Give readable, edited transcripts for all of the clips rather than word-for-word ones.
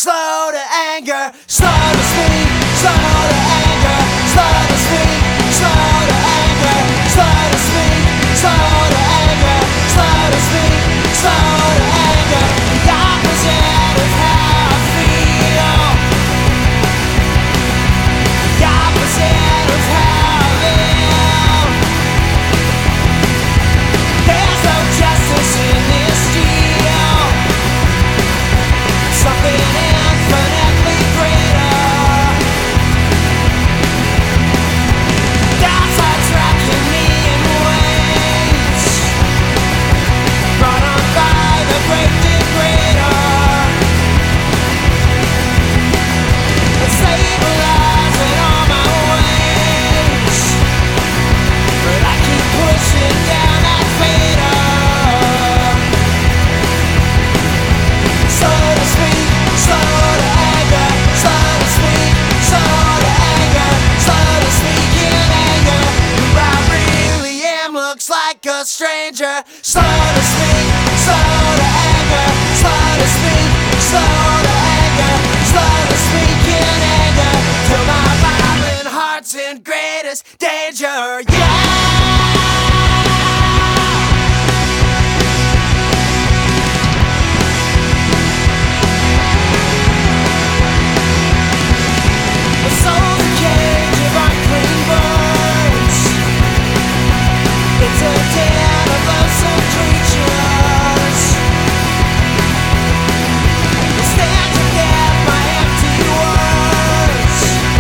slow to anger, slow to speak, slow to anger, slow to speak, slow to anger, slow to speak, slow to anger, slow to speak, slow to anger. The opposite of how I feel. The opposite of how I live. There's no justice in this deal. Something infinitely greater. Downside tracking me in ways brought on by the great degrader. It's stabilizing all my ways, but I keep pushing down that fader. Slow to speak, slow to anger, slow to speak, slow to anger, slow to speak in anger. Who I really am looks like a stranger. Slow to speak, slow to anger, slow to speak, slow to anger, slow to speak in anger. Till my violent heart's in greatest danger. Yeah. The soul's a cage of unclean birds. It's a den of loathsome creatures. It stands to death by empty words.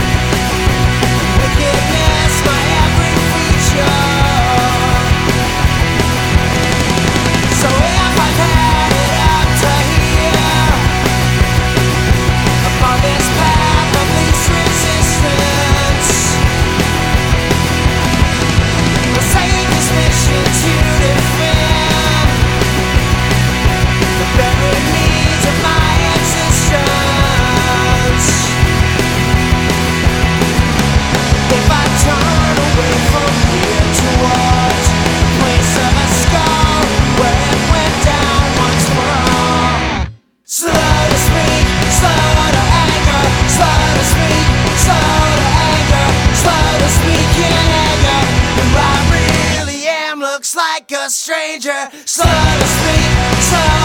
Wickedness my every feature. So if I've had it up to here, upon this path of least resistance, the safest mission to defend the very needs of my existence. If I turn away from here towards the place of a skull where it went down once for all. Slow to speak, slow to anger, slow to speak, slow to anger, slow to speak in anger. Who I really am looks like a stranger. Slow to speak, slow